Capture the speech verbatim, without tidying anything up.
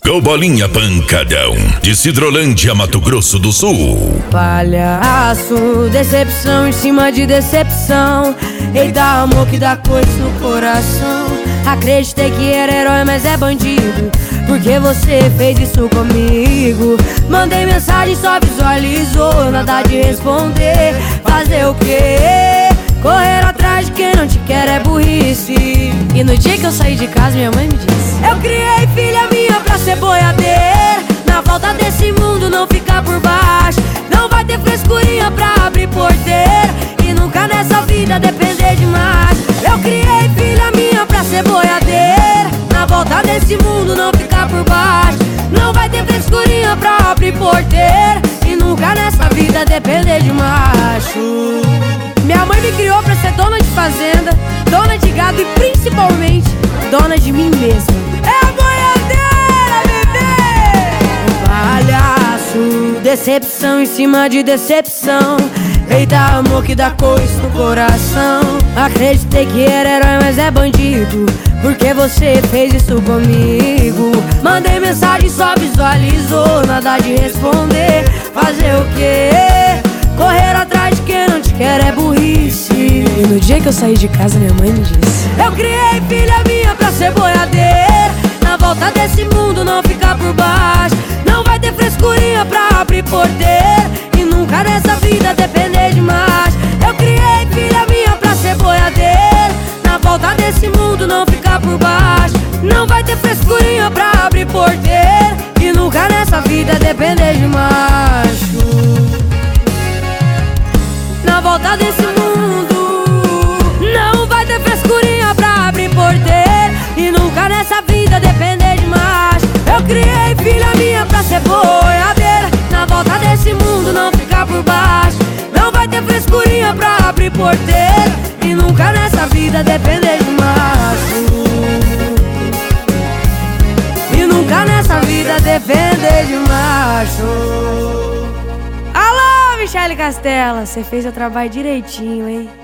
Com Bolinha Pancadão, de Sidrolândia, Mato Grosso do Sul. Palhaço, decepção em cima de decepção. Eita, amor que dá coisa no coração. Acreditei que era herói, mas é bandido, porque você fez isso comigo. Mandei mensagem, só visualizou, nada de responder. Fazer o quê? Correr atrás de quem não te quer é burrice. E no dia que eu saí de casa, minha mãe me disse: eu criei filha minha pra ser boiadeira. Na volta desse mundo não ficar por baixo. Não vai ter frescurinha pra abrir porteira. E nunca nessa vida depender demais. Eu criei filha minha pra ser boiadeira. Na volta desse mundo não ficar por baixo. Não vai ter frescurinha pra abrir porteira. E nunca nessa vida depender de macho. Minha mãe me criou pra ser dona de fazenda, dona de gado e principalmente dona de mim mesma. É a boiadeira, bebê! Palhaço, decepção em cima de decepção. Eita, amor que dá coisa no coração. Acreditei que era herói, mas é bandido, porque você fez isso comigo. Mandei mensagem, só visualizou, nada de responder. Fazer o quê? Correr atrás de quem não te quer é burrice. E no dia que eu saí de casa, minha mãe me disse: eu criei filha minha pra ser boiadeira. Na volta desse mundo não ficar por baixo. Não vai ter frescurinha pra abrir porteira. E nunca nessa vida depender de mais. Eu criei filha minha pra ser boiadeira. Na volta desse mundo não ficar por baixo. Não vai ter frescurinha pra abrir porteira. E nunca nessa vida depender de macho. Na volta desse mundo não vai ter frescurinha pra abrir porteira. E nunca nessa vida depender de macho. Eu criei filha minha pra ser boiadeira. Na volta desse mundo não ficar por baixo. Não vai ter frescurinha pra abrir porteira. E nunca nessa vida depender de macho. E nunca nessa vida depender de macho. Alô, Michele Castela, você fez o trabalho direitinho, hein?